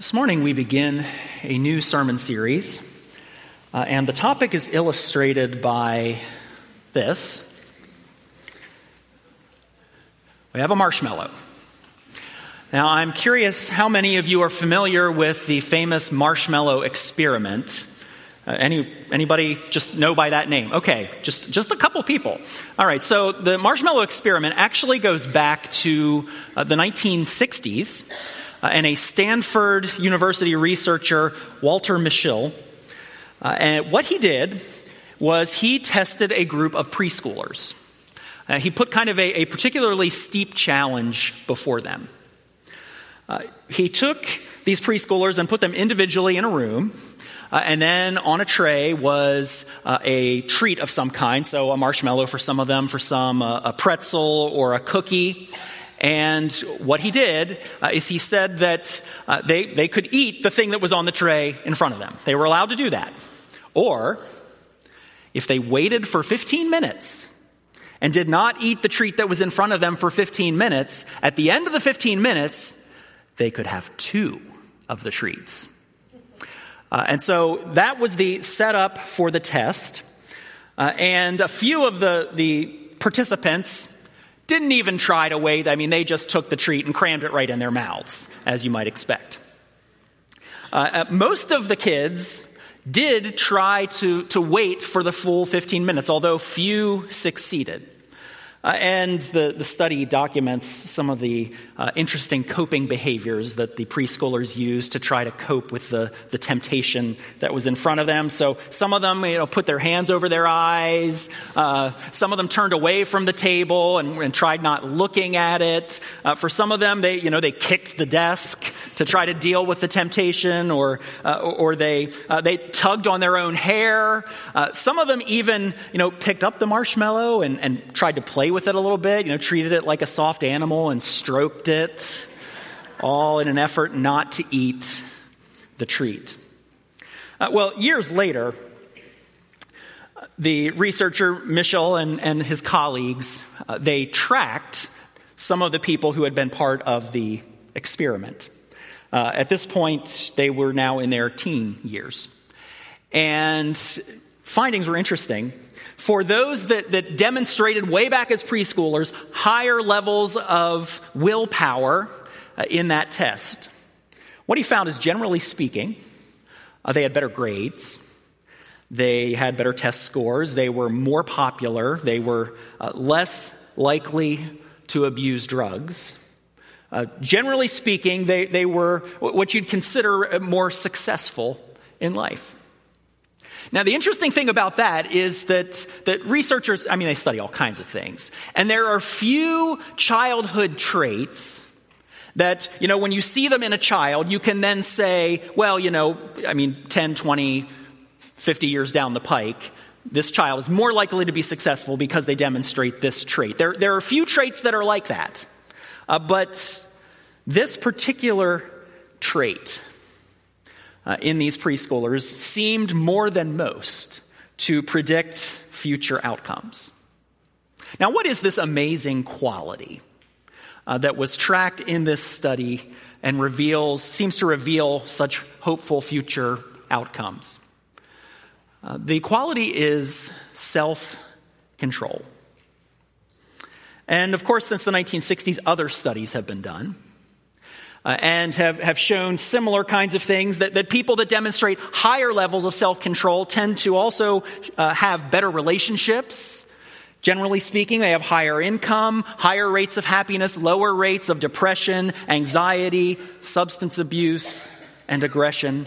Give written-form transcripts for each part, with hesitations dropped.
This morning we begin a new sermon series, and the topic is illustrated by this. We have a marshmallow. Now, I'm curious how many of you are familiar with the famous marshmallow experiment. Anybody just know by that name? Okay, just a couple people. All right, so the marshmallow experiment actually goes back to the 1960s, and a Stanford University researcher, Walter Mischel, and what he did was he tested a group of preschoolers. He put kind of a particularly steep challenge before them. He took these preschoolers and put them individually in a room, and then on a tray was a treat of some kind, so a marshmallow for some of them, for some a pretzel or a cookie. And what he did is he said that they could eat the thing that was on the tray in front of them. They were allowed to do that. Or if they waited for 15 minutes and did not eat the treat that was in front of them for 15 minutes, at the end of the 15 minutes, they could have 2 of the treats. And so that was the setup for the test. And a few of the participants didn't even try to wait. I mean, they just took the treat and crammed it right in their mouths, as you might expect. Most of the kids did try to wait for the full 15 minutes, although few succeeded. And the study documents some of the interesting coping behaviors that the preschoolers used to try to cope with the temptation that was in front of them. So some of them, put their hands over their eyes. Some of them turned away from the table and tried not looking at it. For some of them, they kicked the desk to try to deal with the temptation, or they tugged on their own hair. Some of them even, picked up the marshmallow and tried to play with it a little bit, treated it like a soft animal and stroked it, all in an effort not to eat the treat. Well, years later, the researcher Mischel and his colleagues, they tracked some of the people who had been part of the experiment. At this point, they were now in their teen years. And findings were interesting. For those that demonstrated way back as preschoolers higher levels of willpower in that test, what he found is, generally speaking, they had better grades, they had better test scores, they were more popular, they were less likely to abuse drugs. Generally speaking, they were what you'd consider more successful in life. Now, the interesting thing about that is that researchers, they study all kinds of things. And there are few childhood traits that, when you see them in a child, you can then say, well, 10, 20, 50 years down the pike, this child is more likely to be successful because they demonstrate this trait. There are few traits that are like that. But this particular trait in these preschoolers seemed more than most to predict future outcomes. Now, what is this amazing quality that was tracked in this study and seems to reveal such hopeful future outcomes? The quality is self-control. And of course, since the 1960s, other studies have been done. And have shown similar kinds of things, that people that demonstrate higher levels of self-control tend to also have better relationships. Generally speaking, they have higher income, higher rates of happiness, lower rates of depression, anxiety, substance abuse, and aggression.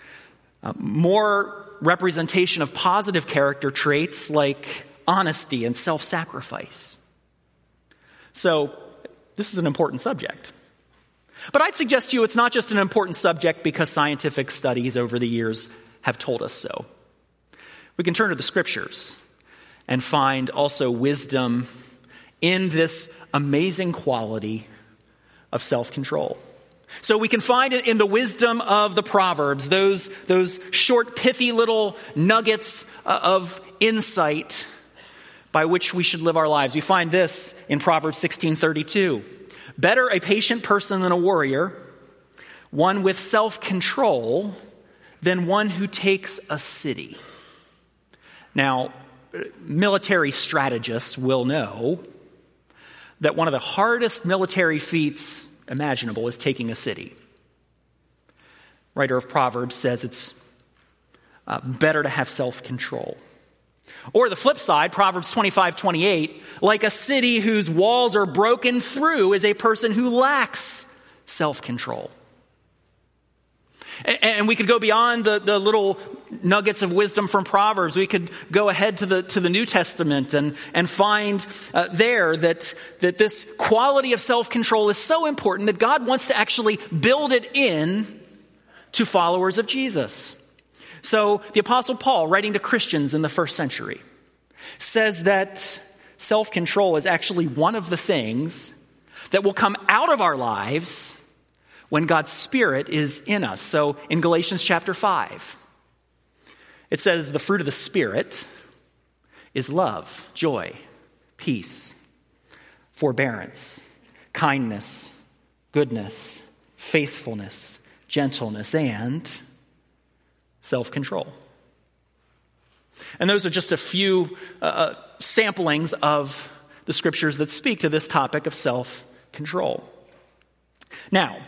More representation of positive character traits like honesty and self-sacrifice. So, this is an important subject. But I'd suggest to you it's not just an important subject because scientific studies over the years have told us so. We can turn to the scriptures and find also wisdom in this amazing quality of self-control. So we can find it in the wisdom of the Proverbs, those short, pithy little nuggets of insight by which we should live our lives. We find this in Proverbs 16:32. Better a patient person than a warrior, one with self-control than one who takes a city. Now, military strategists will know that one of the hardest military feats imaginable is taking a city. Writer of Proverbs says it's better to have self-control. Or the flip side, Proverbs 25:28, like a city whose walls are broken through is a person who lacks self-control. And we could go beyond the little nuggets of wisdom from Proverbs. We could go ahead to the New Testament and find there that this quality of self-control is so important that God wants to actually build it in to followers of Jesus. So the Apostle Paul, writing to Christians in the first century, says that self-control is actually one of the things that will come out of our lives when God's Spirit is in us. So in Galatians chapter 5, it says the fruit of the Spirit is love, joy, peace, forbearance, kindness, goodness, faithfulness, gentleness, and self-control. And those are just a few samplings of the scriptures that speak to this topic of self-control. Now,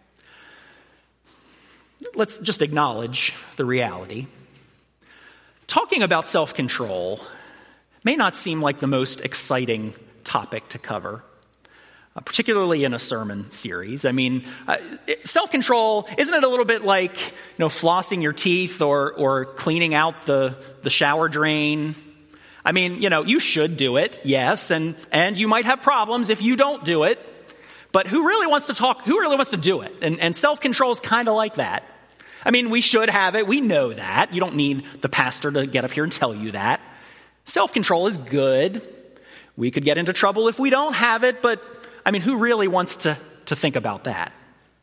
let's just acknowledge the reality. Talking about self-control may not seem like the most exciting topic to cover, particularly in a sermon series. I mean, self-control, isn't it a little bit like, flossing your teeth or cleaning out the shower drain? I mean, you should do it, yes, and you might have problems if you don't do it. But who really wants to do it? And self-control is kind of like that. I mean, we should have it. We know that. You don't need the pastor to get up here and tell you that. Self-control is good. We could get into trouble if we don't have it, but I mean, who really wants to think about that?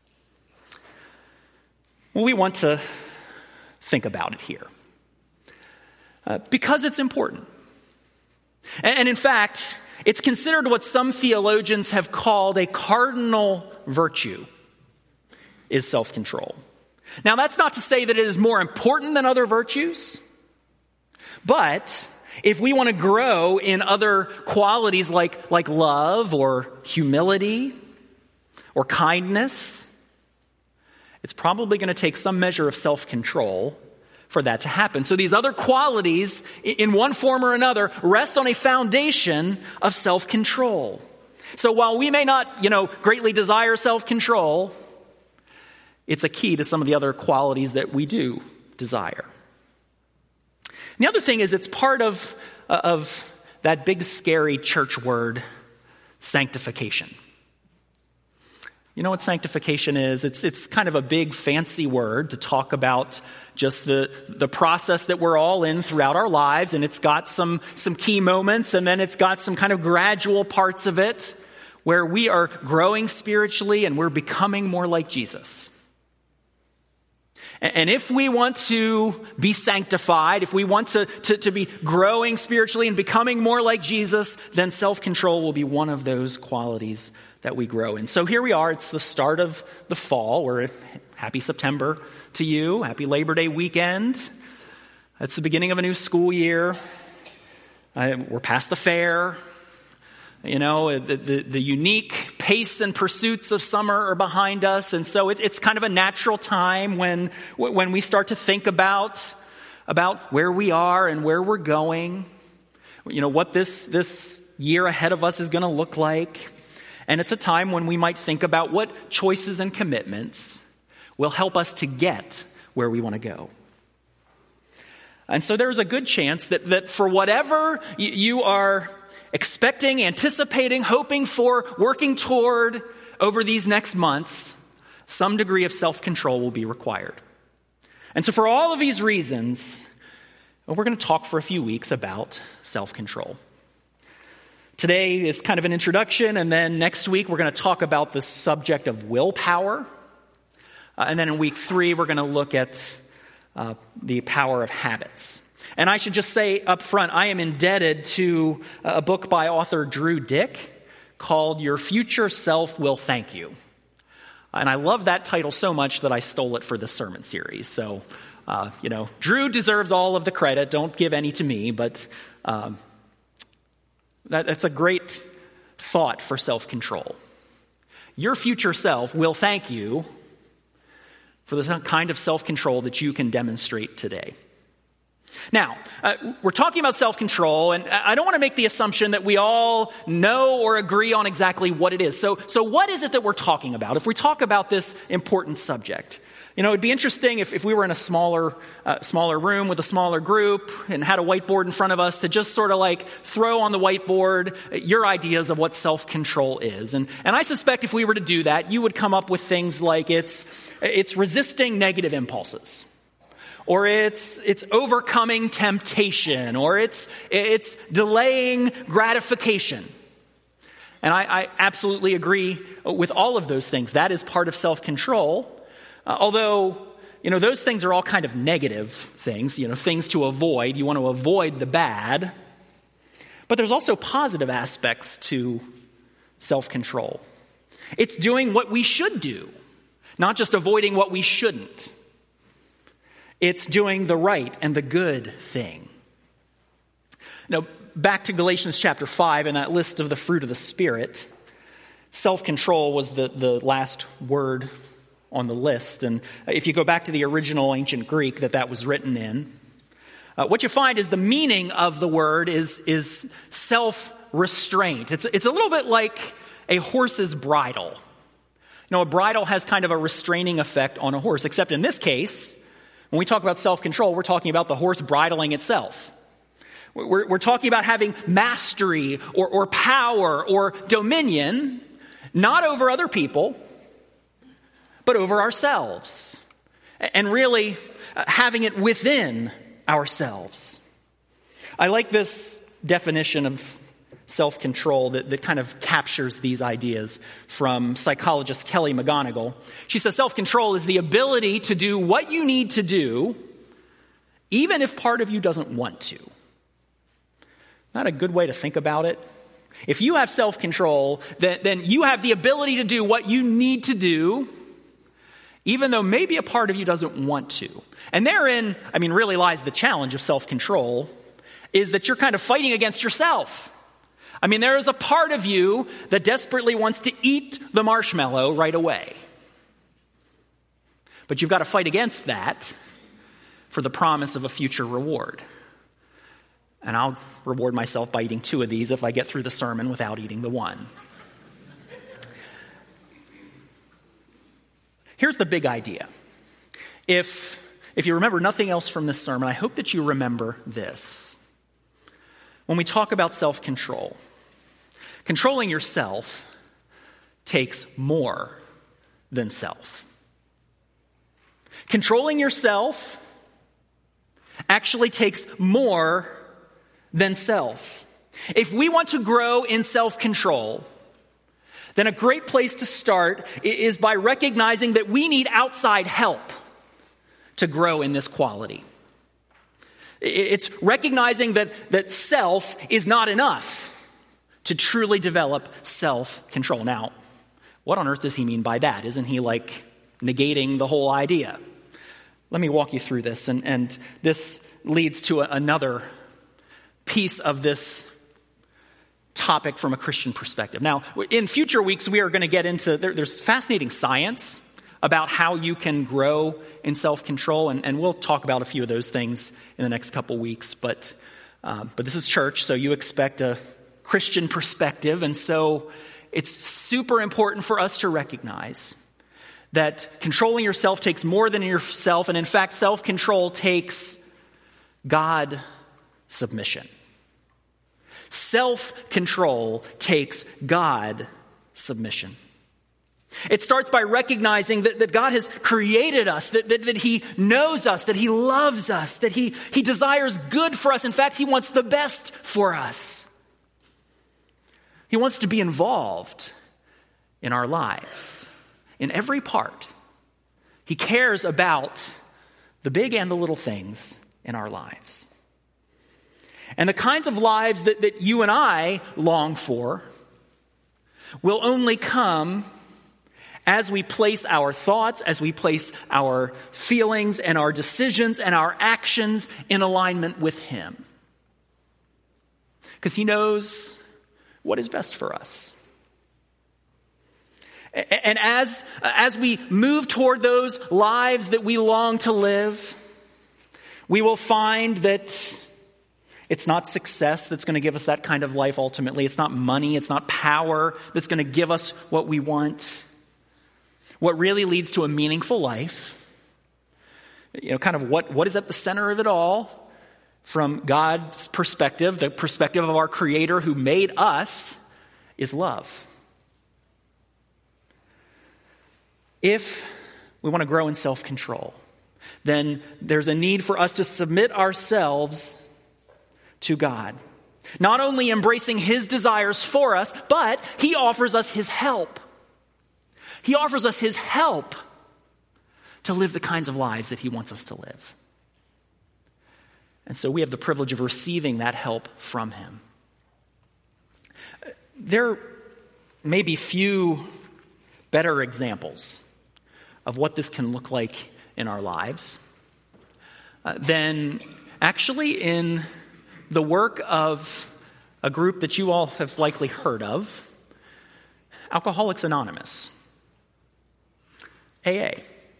Well, we want to think about it here because it's important. And in fact, it's considered what some theologians have called a cardinal virtue is self-control. Now, that's not to say that it is more important than other virtues, but if we want to grow in other qualities like love or humility or kindness, it's probably going to take some measure of self-control for that to happen. So these other qualities, in one form or another, rest on a foundation of self-control. So while we may not, greatly desire self-control, it's a key to some of the other qualities that we do desire. And the other thing is it's part of that big scary church word, sanctification. You know what sanctification is? It's kind of a big fancy word to talk about just the process that we're all in throughout our lives, and it's got some key moments, and then it's got some kind of gradual parts of it where we are growing spiritually and we're becoming more like Jesus. And if we want to be sanctified, if we want to be growing spiritually and becoming more like Jesus, then self-control will be one of those qualities that we grow in. So here we are. It's the start of the fall. Happy September to you. Happy Labor Day weekend. It's the beginning of a new school year. We're past the fair. The unique pace and pursuits of summer are behind us. And so it's kind of a natural time when we start to think about where we are and where we're going, what this year ahead of us is going to look like. And it's a time when we might think about what choices and commitments will help us to get where we want to go. And so there's a good chance that for whatever you are expecting, anticipating, hoping for, working toward over these next months, some degree of self-control will be required. And so for all of these reasons, we're going to talk for a few weeks about self-control. Today is kind of an introduction, and then next week we're going to talk about the subject of willpower. And then in week 3, we're going to look at the power of habits. And I should just say up front, I am indebted to a book by author Drew Dick called Your Future Self Will Thank You. And I love that title so much that I stole it for this sermon series. So, Drew deserves all of the credit. Don't give any to me, but that's a great thought for self-control. Your future self will thank you for the kind of self-control that you can demonstrate today. Now, we're talking about self-control, and I don't want to make the assumption that we all know or agree on exactly what it is. So what is it that we're talking about if we talk about this important subject? It'd be interesting if we were in a smaller room with a smaller group and had a whiteboard in front of us to just sort of like throw on the whiteboard your ideas of what self-control is. And I suspect if we were to do that, you would come up with things like it's resisting negative impulses. Or it's overcoming temptation, or it's delaying gratification. And I absolutely agree with all of those things. That is part of self-control. Although, those things are all kind of negative things, things to avoid. You want to avoid the bad. But there's also positive aspects to self-control. It's doing what we should do, not just avoiding what we shouldn't. It's doing the right and the good thing. Now, back to Galatians chapter 5 and that list of the fruit of the Spirit, self-control was the last word on the list. And if you go back to the original ancient Greek that was written in, what you find is the meaning of the word is self-restraint. It's a little bit like a horse's bridle. A bridle has kind of a restraining effect on a horse, except in this case, when we talk about self-control, we're talking about the horse bridling itself. We're talking about having mastery or power or dominion, not over other people, but over ourselves. And really having it within ourselves. I like this definition of self-control that kind of captures these ideas from psychologist Kelly McGonigal. She says self-control is the ability to do what you need to do, even if part of you doesn't want to. Not a good way to think about it. If you have self-control, then you have the ability to do what you need to do, even though maybe a part of you doesn't want to. And therein, really lies the challenge of self-control, is that you're kind of fighting against yourself. There is a part of you that desperately wants to eat the marshmallow right away. But you've got to fight against that for the promise of a future reward. And I'll reward myself by eating 2 of these if I get through the sermon without eating the one. Here's the big idea. If you remember nothing else from this sermon, I hope that you remember this. When we talk about self-control, controlling yourself takes more than self. Controlling yourself actually takes more than self. If we want to grow in self-control, then a great place to start is by recognizing that we need outside help to grow in this quality. It's recognizing that self is not enough to truly develop self-control. Now, what on earth does he mean by that? Isn't he like negating the whole idea? Let me walk you through this, and this leads to another piece of this topic from a Christian perspective. Now, in future weeks, we are going to get into, there's fascinating science about how you can grow in self-control, and we'll talk about a few of those things in the next couple weeks, but this is church, so you expect a Christian perspective, and so it's super important for us to recognize that controlling yourself takes more than yourself, and in fact, self-control takes God submission. Self-control takes God submission. It starts by recognizing that God has created us, that He knows us, that He loves us, that He desires good for us. In fact, He wants the best for us. He wants to be involved in our lives, in every part. He cares about the big and the little things in our lives. And the kinds of lives that you and I long for will only come as we place our thoughts, as we place our feelings and our decisions and our actions in alignment with him. Because he knows what is best for us. And as we move toward those lives that we long to live, we will find that it's not success that's going to give us that kind of life ultimately. It's not money, it's not power that's going to give us what we want. What really leads to a meaningful life, kind of what is at the center of it all, from God's perspective, the perspective of our Creator who made us, is love. If we want to grow in self-control, then there's a need for us to submit ourselves to God. Not only embracing his desires for us, but he offers us his help. He offers us his help to live the kinds of lives that he wants us to live. And so we have the privilege of receiving that help from him. There may be few better examples of what this can look like in our lives than actually in the work of a group that you all have likely heard of, Alcoholics Anonymous, AA.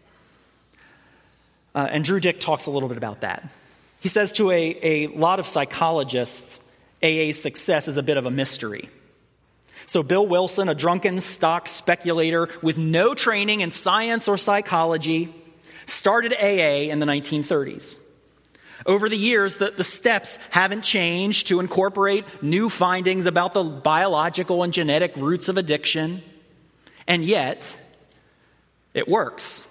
And Drew Dick talks a little bit about that. He says to a lot of psychologists, AA's success is a bit of a mystery. So Bill Wilson, a drunken stock speculator with no training in science or psychology, started AA in the 1930s. Over the years, the steps haven't changed to incorporate new findings about the biological and genetic roots of addiction, and yet it works.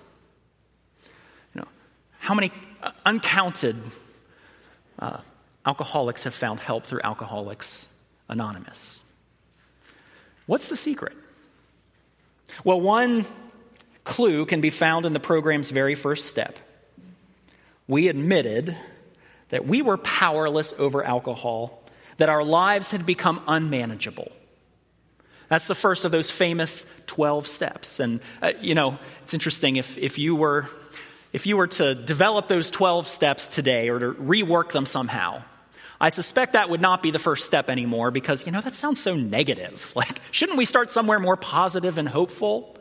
How many uncounted alcoholics have found help through Alcoholics Anonymous? What's the secret? Well, one clue can be found in the program's very first step. We admitted that we were powerless over alcohol, that our lives had become unmanageable. That's the first of those famous 12 steps. And, it's interesting if you were to develop those 12 steps today or to rework them somehow, I suspect that would not be the first step anymore because, that sounds so negative. Like, shouldn't we start somewhere more positive and hopeful?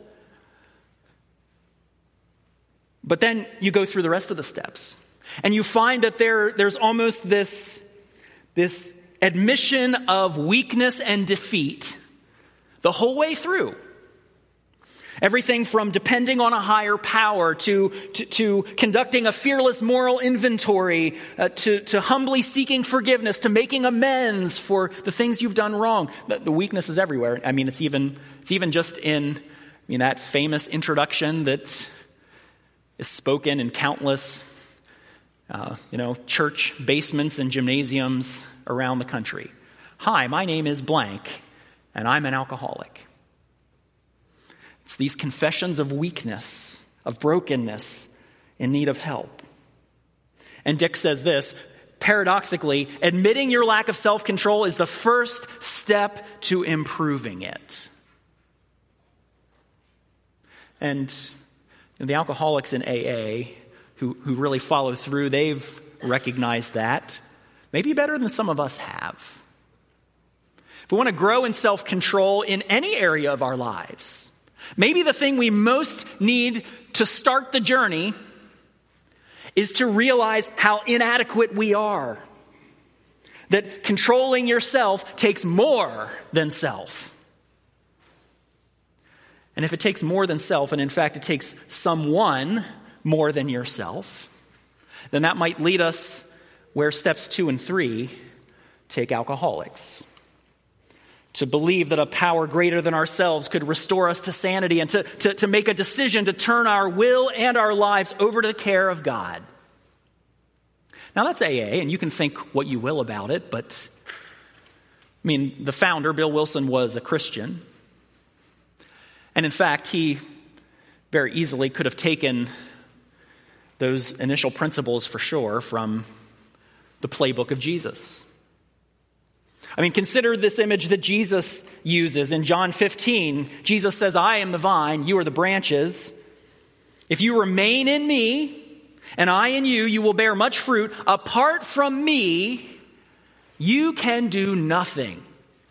But then you go through the rest of the steps and you find that there's almost this admission of weakness and defeat the whole way through. Everything from depending on a higher power to conducting a fearless moral inventory, to humbly seeking forgiveness, to making amends for the things you've done wrong. The weakness is everywhere. I mean, it's even just in that famous introduction that is spoken in countless church basements and gymnasiums around the country. Hi, my name is blank, and I'm an alcoholic. It's these confessions of weakness, of brokenness, in need of help. And Dick says this, paradoxically, admitting your lack of self-control is the first step to improving it. And the alcoholics in AA who really follow through, they've recognized that maybe better than some of us have. If we want to grow in self-control in any area of our lives, maybe the thing we most need to start the journey is to realize how inadequate we are. That controlling yourself takes more than self. And if it takes more than self, and in fact it takes someone more than yourself, then that might lead us where steps 2 and 3 take alcoholics. To believe that a power greater than ourselves could restore us to sanity and to make a decision to turn our will and our lives over to the care of God. Now that's AA, and you can think what you will about it, but the founder, Bill Wilson, was a Christian. And in fact, he very easily could have taken those initial principles for sure from the playbook of Jesus. I mean, consider this image that Jesus uses in John 15. Jesus says, I am the vine, you are the branches. If you remain in me and I in you, you will bear much fruit. Apart from me, you can do nothing.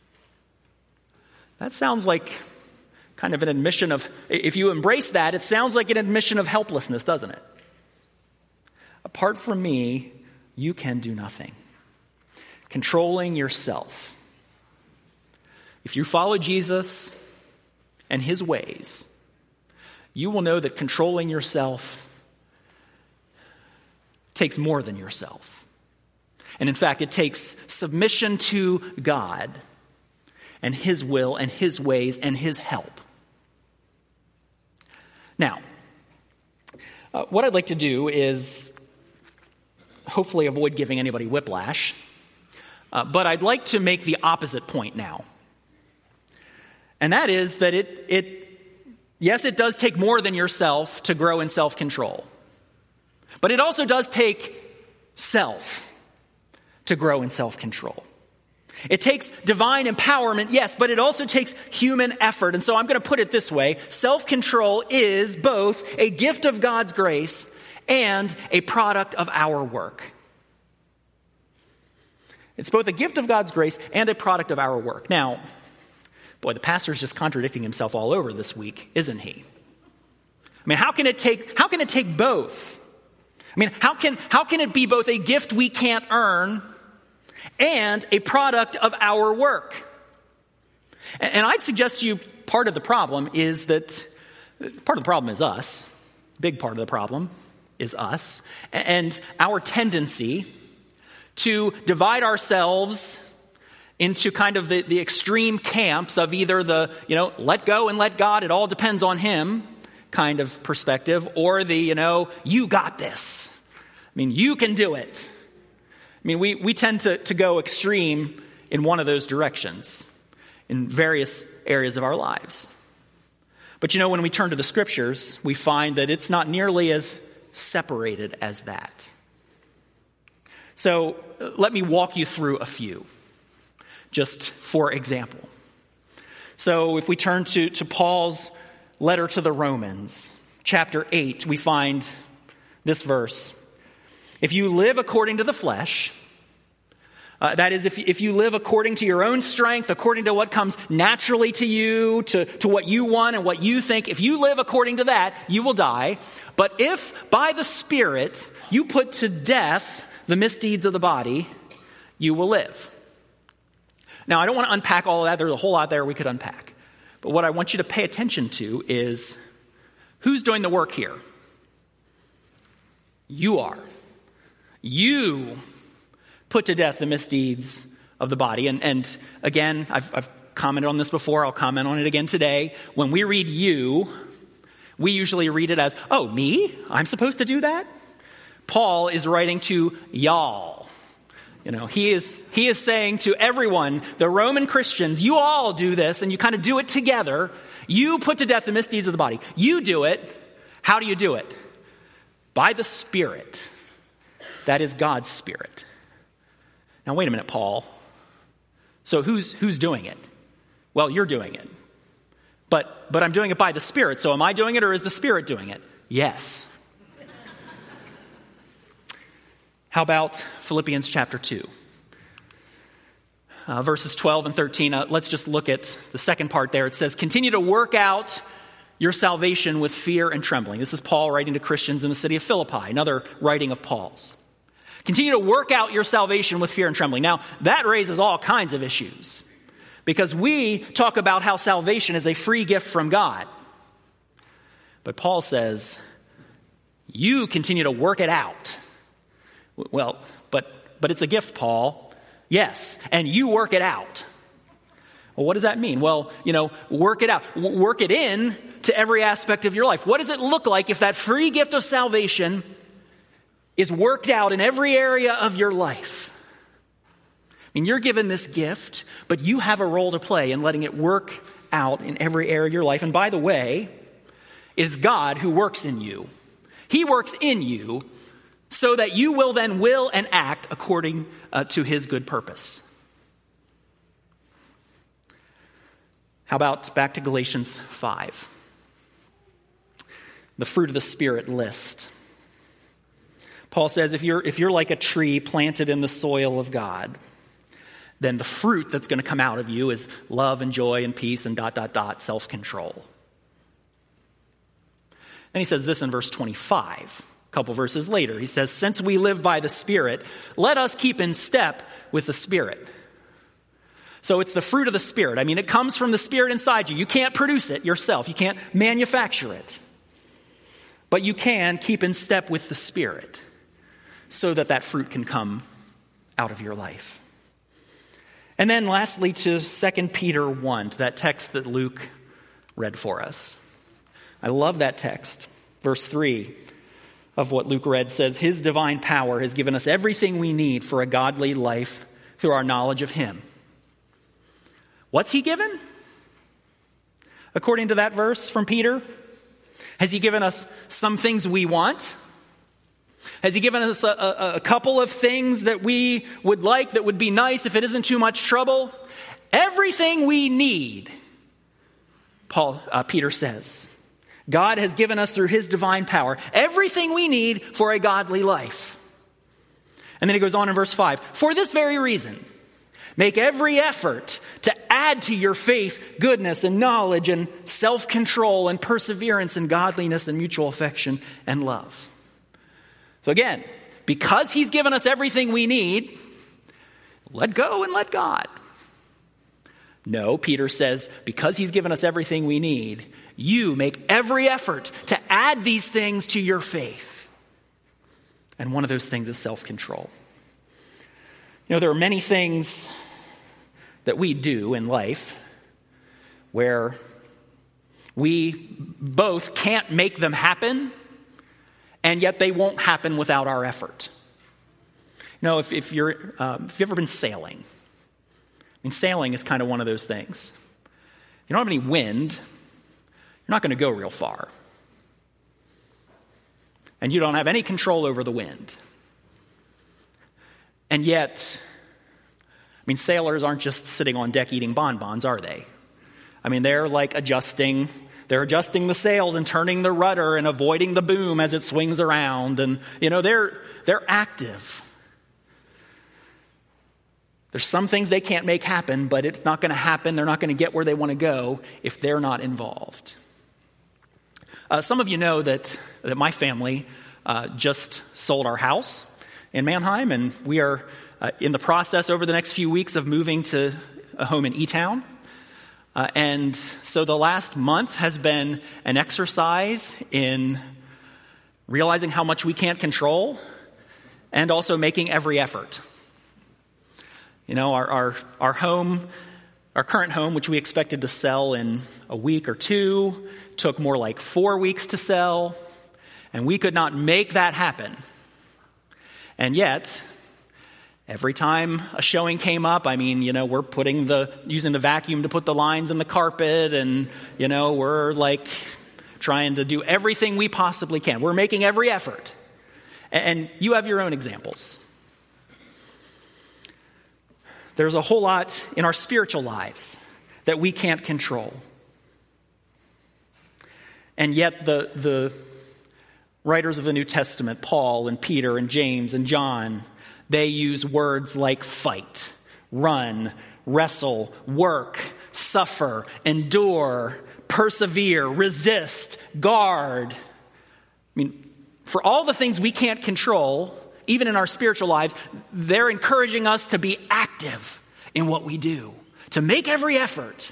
That sounds like kind of an admission of, if you embrace that, it sounds like an admission of helplessness, doesn't it? Apart from me, you can do nothing. Controlling yourself. If you follow Jesus and his ways, you will know that controlling yourself takes more than yourself. And in fact, it takes submission to God and his will and his ways and his help. Now, what I'd like to do is hopefully avoid giving anybody whiplash, but I'd like to make the opposite point now. And that is that yes, it does take more than yourself to grow in self-control. But it also does take self to grow in self-control. It takes divine empowerment, yes, but it also takes human effort. And so I'm going to put it this way. Self-control is both a gift of God's grace and a product of our work. It's both a gift of God's grace and a product of our work. Now, boy, the pastor's just contradicting himself all over this week, isn't he? I mean, how can it take both? I mean, how can it be both a gift we can't earn and a product of our work? And I'd suggest to you part of the problem is us. Big part of the problem is us. And our tendency to divide ourselves into kind of the extreme camps of either the, let go and let God, it all depends on him kind of perspective, or the, you got this. I mean, you can do it. I mean, we tend to go extreme in one of those directions in various areas of our lives. But when we turn to the scriptures, we find that it's not nearly as separated as that. So let me walk you through a few, just for example. So if we turn to Paul's letter to the Romans, chapter 8, we find this verse. If you live according to the flesh, that is, if you live according to your own strength, according to what comes naturally to you, to what you want and what you think, if you live according to that, you will die. But if by the Spirit you put to death the misdeeds of the body, you will live. Now, I don't want to unpack all of that. There's a whole lot there we could unpack. But what I want you to pay attention to is who's doing the work here? You are. You put to death the misdeeds of the body. And again, I've commented on this before. I'll comment on it again today. When we read you, we usually read it as, oh, me? I'm supposed to do that? Paul is writing to y'all. He is saying to everyone, the Roman Christians, you all do this, and you kind of do it together. You put to death the misdeeds of the body. You do it. How do you do it? By the Spirit. That is God's Spirit. Now, wait a minute, Paul. So who's doing it? Well, you're doing it. But I'm doing it by the Spirit. So am I doing it, or is the Spirit doing it? Yes. How about Philippians chapter 2? Verses 12 and 13. Let's just look at the second part there. It says, continue to work out your salvation with fear and trembling. This is Paul writing to Christians in the city of Philippi, another writing of Paul's. Continue to work out your salvation with fear and trembling. Now, that raises all kinds of issues, because we talk about how salvation is a free gift from God. But Paul says, you continue to work it out. Well, but it's a gift, Paul. Yes, and you work it out. Well, what does that mean? Well, work it out. Work it in to every aspect of your life. What does it look like if that free gift of salvation is worked out in every area of your life? I mean, you're given this gift, but you have a role to play in letting it work out in every area of your life. And by the way, it is God who works in you. He works in you so that you will then will and act according to his good purpose. How about back to Galatians 5? The fruit of the Spirit list. Paul says if you're like a tree planted in the soil of God, then the fruit that's going to come out of you is love and joy and peace and ... self-control. Then he says this in verse 25, a couple verses later. He says, since we live by the Spirit, let us keep in step with the Spirit. So it's the fruit of the Spirit. I mean, it comes from the Spirit inside you. You can't produce it yourself. You can't manufacture it. But you can keep in step with the Spirit so that fruit can come out of your life. And then lastly to 2 Peter 1, to that text that Luke read for us. I love that text. Verse 3 of what Luke read says, his divine power has given us everything we need for a godly life through our knowledge of him. What's he given? According to that verse from Peter, has he given us some things we want? Has he given us a couple of things that we would like, that would be nice if it isn't too much trouble? Everything we need, Peter says, God has given us through his divine power. Everything we need for a godly life. And then he goes on in verse 5. For this very reason, make every effort to add to your faith goodness and knowledge and self-control and perseverance and godliness and mutual affection and love. So again, because he's given us everything we need, let go and let God. No, Peter says, because he's given us everything we need, you make every effort to add these things to your faith. And one of those things is self-control. You know, there are many things that we do in life where we both can't make them happen, and yet they won't happen without our effort. You know, if you've ever been sailing, I mean, sailing is kind of one of those things. You don't have any wind, you're not going to go real far. And you don't have any control over the wind. And yet, I mean, sailors aren't just sitting on deck eating bonbons, are they? I mean, they're like adjusting the sails and turning the rudder and avoiding the boom as it swings around. And, you know, they're active. There's some things they can't make happen, but it's not going to happen. They're not going to get where they want to go if they're not involved. Some of you know that my family just sold our house in Mannheim, and we are in the process over the next few weeks of moving to a home in E-Town. And so the last month has been an exercise in realizing how much we can't control and also making every effort. You know, our home, our current home, which we expected to sell in a week or two, took more like 4 weeks to sell, and we could not make that happen. And yet, every time a showing came up, I mean, you know, we're using the vacuum to put the lines in the carpet, and, you know, we're like trying to do everything we possibly can. We're making every effort. And you have your own examples. There's a whole lot in our spiritual lives that we can't control. And yet the writers of the New Testament, Paul and Peter and James and John, they use words like fight, run, wrestle, work, suffer, endure, persevere, resist, guard. I mean, for all the things we can't control, even in our spiritual lives, they're encouraging us to be active in what we do, to make every effort.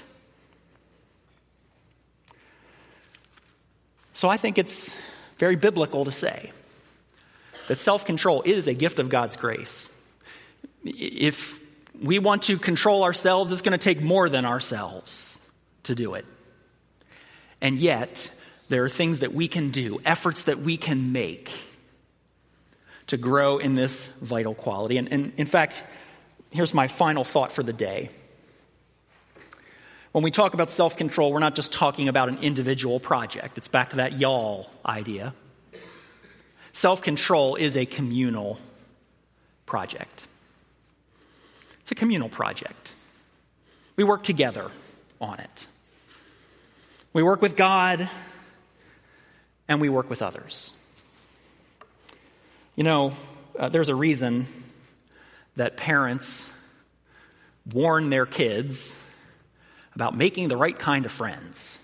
So I think it's very biblical to say that self-control is a gift of God's grace. If we want to control ourselves, it's going to take more than ourselves to do it. And yet, there are things that we can do, efforts that we can make to grow in this vital quality. And in fact, here's my final thought for the day. When we talk about self-control, we're not just talking about an individual project. It's back to that y'all idea. Self-control is a communal project. It's a communal project. We work together on it. We work with God, and we work with others. There's a reason that parents warn their kids about making the right kind of friends.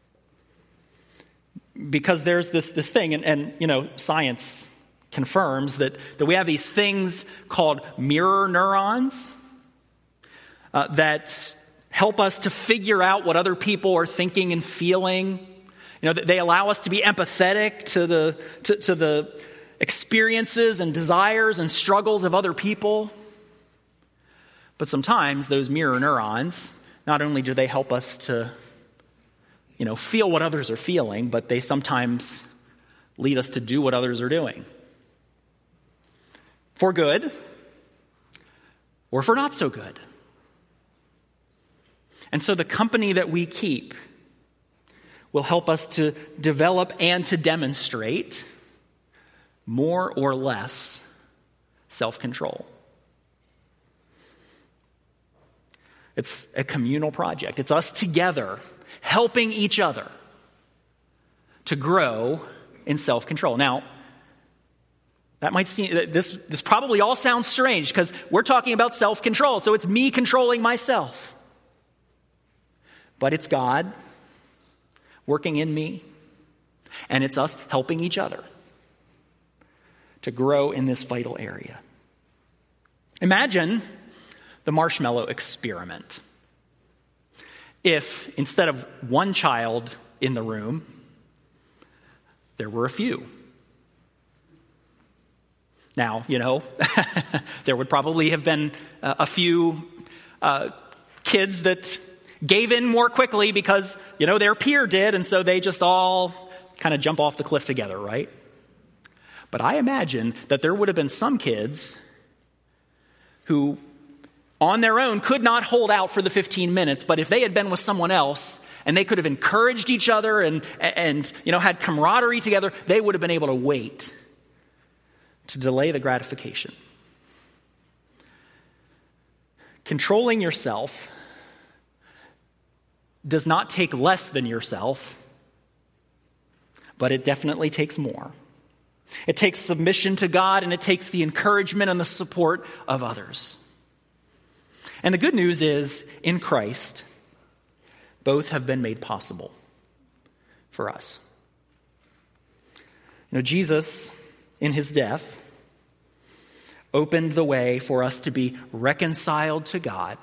Because there's this thing, and science confirms that we have these things called mirror neurons that help us to figure out what other people are thinking and feeling. They allow us to be empathetic to the experiences and desires and struggles of other people. But sometimes those mirror neurons, not only do they help us to, feel what others are feeling, but they sometimes lead us to do what others are doing. For good or for not so good. And so the company that we keep will help us to develop and to demonstrate more or less self-control. It's a communal project. It's us together helping each other to grow in self-control. Now, that might seem, this probably all sounds strange because we're talking about self-control, so it's me controlling myself. But it's God working in me, and it's us helping each other to grow in this vital area. Imagine the marshmallow experiment. If instead of one child in the room, there were a few. Now, there would probably have been a few kids that gave in more quickly because, their peer did, and so they just all kind of jump off the cliff together, right? But I imagine that there would have been some kids who, on their own, could not hold out for the 15 minutes, but if they had been with someone else and they could have encouraged each other and had camaraderie together, they would have been able to wait to delay the gratification. Controlling yourself does not take less than yourself, but it definitely takes more. It takes submission to God, and it takes the encouragement and the support of others. And the good news is, in Christ, both have been made possible for us. Jesus, in his death, opened the way for us to be reconciled to God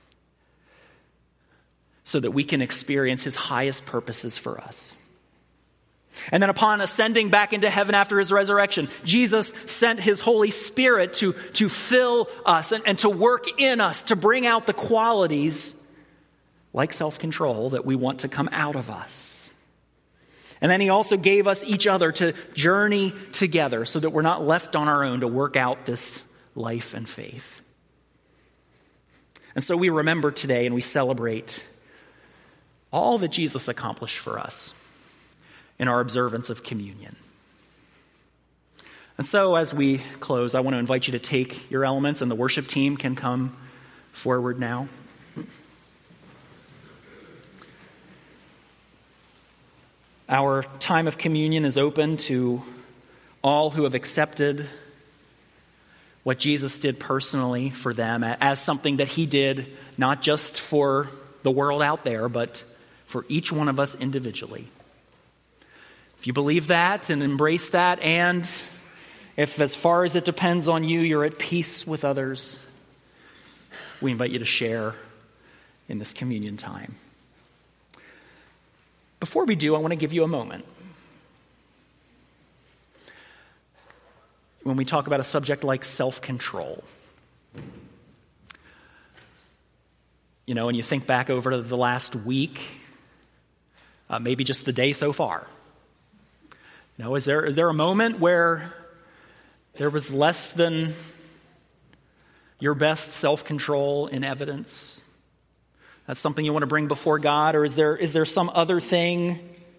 so that we can experience his highest purposes for us. And then upon ascending back into heaven after his resurrection, Jesus sent his Holy Spirit to fill us and to work in us, to bring out the qualities like self-control that we want to come out of us. And then he also gave us each other to journey together so that we're not left on our own to work out this life and faith. And so we remember today and we celebrate all that Jesus accomplished for us in our observance of communion. And so as we close, I want to invite you to take your elements, and the worship team can come forward now. Our time of communion is open to all who have accepted what Jesus did personally for them as something that he did not just for the world out there, but for each one of us individually. If you believe that and embrace that, and if as far as it depends on you, you're at peace with others, we invite you to share in this communion time. Before we do, I want to give you a moment. When we talk about a subject like self-control, and you think back over the last week, maybe just the day so far. Is there a moment where there was less than your best self-control in evidence? That's something you want to bring before God? Or is there some other thing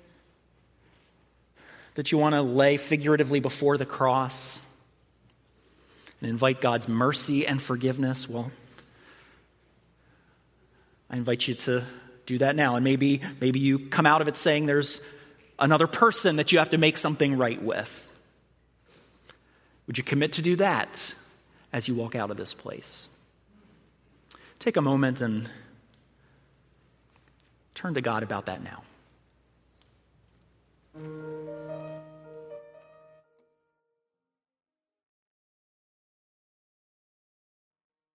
that you want to lay figuratively before the cross and invite God's mercy and forgiveness? Well, I invite you to do that now. And maybe you come out of it saying there's another person that you have to make something right with. Would you commit to do that as you walk out of this place? Take a moment and turn to God about that now.